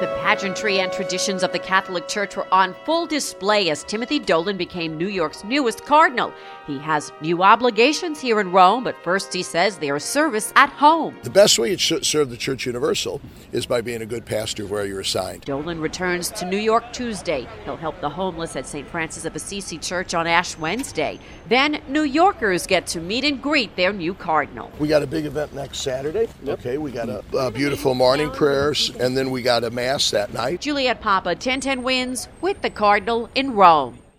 The pageantry and traditions of the Catholic Church were on full display as Timothy Dolan became New York's newest cardinal. He has new obligations here in Rome, but first he says there is service at home. The best way to serve the Church Universal is by being a good pastor where you're assigned. Dolan returns to New York Tuesday. He'll help the homeless at St. Francis of Assisi Church on Ash Wednesday. Then New Yorkers get to meet and greet their new cardinal. We got a big event next Saturday. Okay, we got a beautiful morning prayers, and then we got a mass that night. Juliet Papa, 1010 Wins with the Cardinal in Rome.